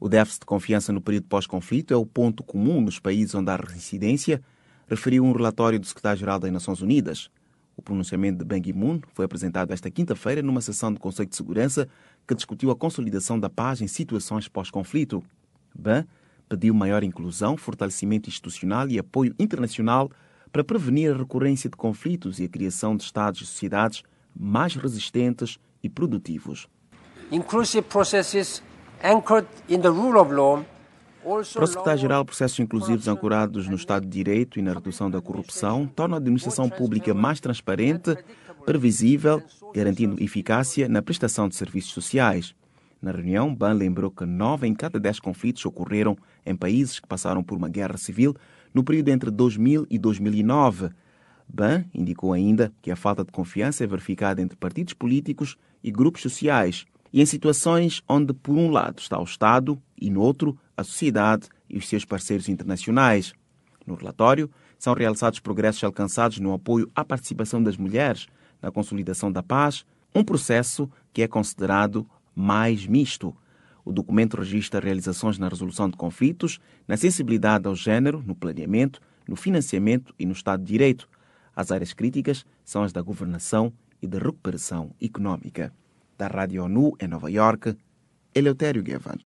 O déficit de confiança no período pós-conflito é o ponto comum nos países onde há reincidência, referiu um relatório do Secretário-Geral das Nações Unidas. O pronunciamento de Ban Ki-moon foi apresentado esta quinta-feira numa sessão do Conselho de Segurança que discutiu a consolidação da paz em situações pós-conflito. Ban pediu maior inclusão, fortalecimento institucional e apoio internacional para prevenir a recorrência de conflitos e a criação de Estados e sociedades mais resistentes e produtivos. Inclusive processes anchored in the rule of law. Para o secretário-geral, processos inclusivos ancorados no Estado de Direito e na redução da corrupção tornam a administração pública mais transparente, previsível, garantindo eficácia na prestação de serviços sociais. Na reunião, Ban lembrou que 9 em cada 10 conflitos ocorreram em países que passaram por uma guerra civil no período entre 2000 e 2009. Ban indicou ainda que a falta de confiança é verificada entre partidos políticos e grupos sociais e em situações onde, por um lado, está o Estado e, no outro, a sociedade e os seus parceiros internacionais. No relatório, são realçados progressos alcançados no apoio à participação das mulheres na consolidação da paz, um processo que é considerado mais misto. O documento registra realizações na resolução de conflitos, na sensibilidade ao género, no planeamento, no financiamento e no Estado de Direito. As áreas críticas são as da governação e da recuperação econômica. Da Rádio ONU em Nova Iorque, Eleutério Gavan.